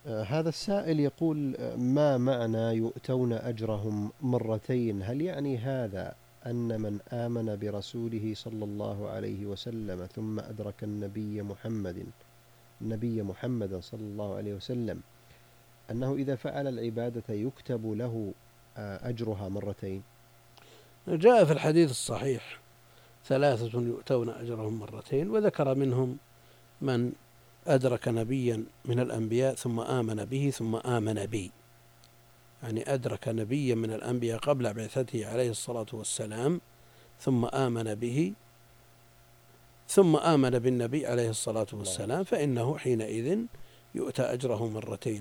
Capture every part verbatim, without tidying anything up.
آه، هذا السائل يقول آه، ما معنى يؤتون أجرهم مرتين؟ هل يعني هذا أن من آمن برسوله صلى الله عليه وسلم ثم أدرك النبي محمد النبي محمدا صلى الله عليه وسلم أنه إذا فعل العبادة يكتب له آه، أجرها مرتين؟ جاء في الحديث الصحيح ثلاثة يؤتون أجرهم مرتين، وذكر منهم من أدرك نبيا من الأنبياء ثم آمن به ثم آمن بي، يعني أدرك نبيا من الأنبياء قبل بعثته عليه الصلاة والسلام ثم آمن به ثم آمن بالنبي عليه الصلاة والسلام، فإنه حينئذ يؤتى أجره مرتين.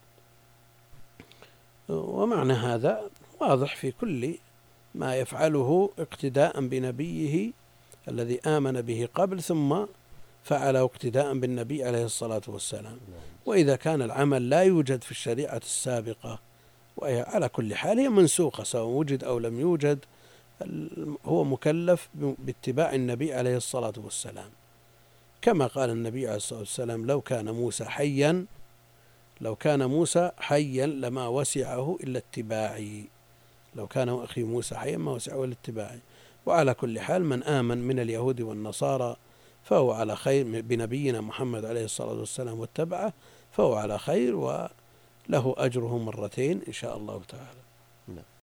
ومعنى هذا واضح في كل ما يفعله اقتداء بنبيه الذي آمن به قبل ثم فعله اقتداء بالنبي عليه الصلاة والسلام. وإذا كان العمل لا يوجد في الشريعة السابقة، وعلى كل حال هي منسوخة سواء وجد أو لم يوجد، هو مكلف باتباع النبي عليه الصلاة والسلام، كما قال النبي عليه الصلاة والسلام: لو كان موسى حيا لو كان موسى حيا لما وسعه إلا اتباعي، لو كان أخي موسى حيا ما وسعه إلا اتباعي. وعلى كل حال من آمن من اليهود والنصارى فهو على خير بنبينا محمد عليه الصلاة والسلام واتبعه، فهو على خير وله أجره مرتين إن شاء الله تعالى.